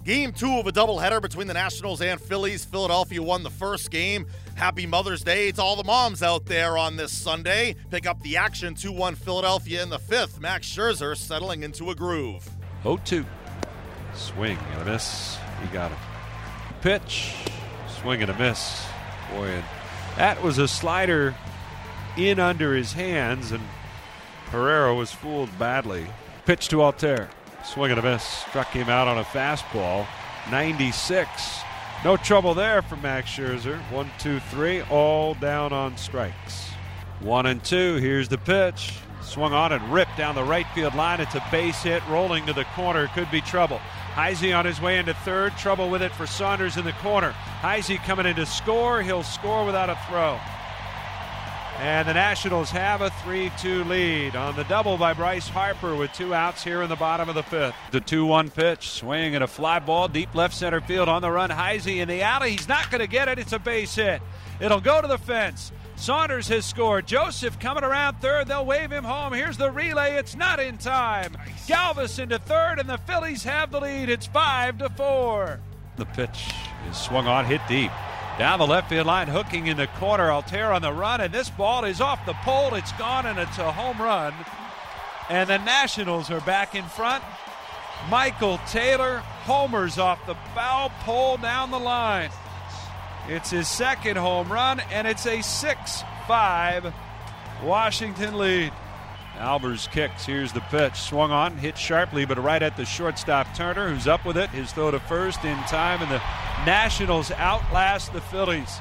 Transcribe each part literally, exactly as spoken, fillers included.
Game two of a doubleheader between the Nationals and Phillies. Philadelphia won the first game. Happy Mother's Day to all the moms out there on this Sunday. Pick up the action, two one Philadelphia in the fifth. Max Scherzer settling into a groove. oh two. Swing and a miss. He got it. Pitch. Swing and a miss. Boy, and that was a slider in under his hands, and Herrera was fooled badly. Pitch to Altair. Swing and a miss. Struck him out on a fastball. ninety-six. No trouble there for Max Scherzer. One, two, three. All down on strikes. One and two. Here's the pitch. Swung on and ripped down the right field line. It's a base hit. Rolling to the corner. Could be trouble. Heisey on his way into third. Trouble with it for Saunders in the corner. Heisey coming in to score. He'll score without a throw. And the Nationals have a three two lead on the double by Bryce Harper with two outs here in the bottom of the fifth. The two one pitch, swing and a fly ball deep left center field on the run. Heisey in the alley. He's not going to get it. It's a base hit. It'll go to the fence. Saunders has scored. Joseph coming around third. They'll wave him home. Here's the relay. It's not in time. Galvis into third, and the Phillies have the lead. It's five to four. The pitch is swung on, hit deep. Down the left field line, hooking in the corner. Altair on the run, and this ball is off the pole. It's gone, and it's a home run. And the Nationals are back in front. Michael Taylor homers off the foul pole down the line. It's his second home run, and it's a six five Washington lead. Albers kicks. Here's the pitch. Swung on, hit sharply, but right at the shortstop Turner, who's up with it. His throw to first in time, and the Nationals outlast the Phillies.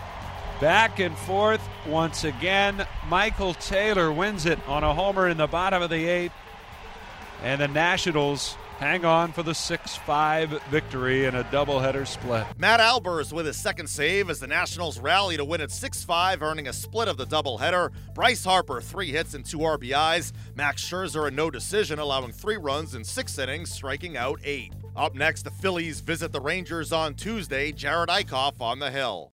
Back and forth once again. Michael Taylor wins it on a homer in the bottom of the eighth. And the Nationals hang on for the six five victory in a doubleheader split. Matt Albers with his second save as the Nationals rally to win at six five, earning a split of the doubleheader. Bryce Harper, three hits and two R B Is. Max Scherzer, a no decision, allowing three runs in six innings, striking out eight. Up next, the Phillies visit the Rangers on Tuesday. Jared Eichhoff on the hill.